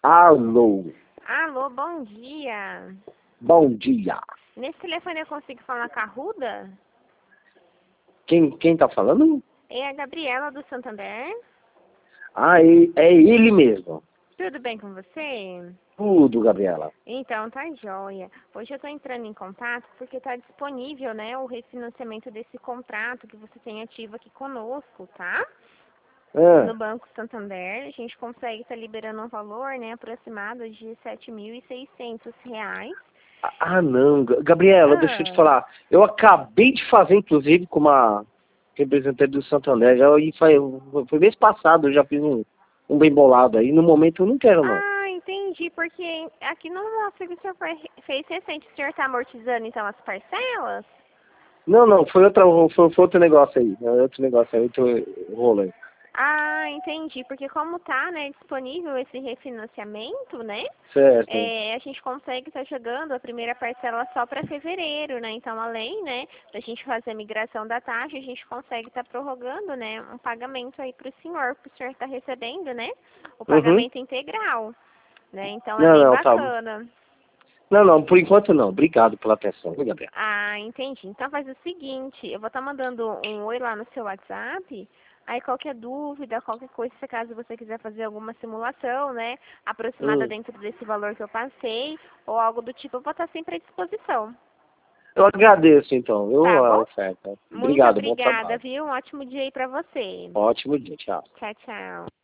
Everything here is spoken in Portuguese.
Alô, Alô, bom dia. bom dia. Nesse telefone eu consigo falar com a Ruda? Quem tá falando? É a Gabriela do Santander. Ah, é ele mesmo. Tudo bem com você? Tudo, Gabriela. Então, tá joia. Hoje eu tô entrando em contato porque tá disponível, né, o refinanciamento desse contrato que você tem ativo aqui conosco, tá? Ah, No Banco Santander, a gente consegue estar liberando um valor, né, aproximado de R$ 7.600. não, Gabriela, deixa eu te Ah, falar. Eu acabei de fazer, inclusive, com uma representante do Santander. Foi mês passado, eu já fiz um bem bolado aí. No momento eu não quero, não. entendi, porque aqui não mostra que o senhor fez recente. O senhor tá amortizando, então, as parcelas? Não, foi outro negócio aí. Outro negócio aí, outro rolo aí. Entendi, porque como tá, né, disponível esse refinanciamento, né, Certo. a gente consegue estar jogando a primeira parcela só para fevereiro, né, então além, né, da gente fazer a migração da taxa, a gente consegue estar prorrogando, né, um pagamento aí para o senhor estar recebendo, né, o Uhum. pagamento integral, né, então é bem Não, tá. bacana. Não, por enquanto não. Obrigado pela atenção, viu, Gabriela? Entendi. Então faz o seguinte, eu vou estar mandando um oi lá no seu WhatsApp. Aí qualquer dúvida, qualquer coisa, se caso você quiser fazer alguma simulação, né, aproximada Hum. dentro desse valor que eu passei, ou algo do tipo, eu vou estar sempre à disposição. Eu agradeço, então, viu, Tá a bom? oferta. Muito Obrigado, bom obrigada, trabalho. viu? Um ótimo dia aí pra você. Ótimo dia, tchau. Tchau, tchau.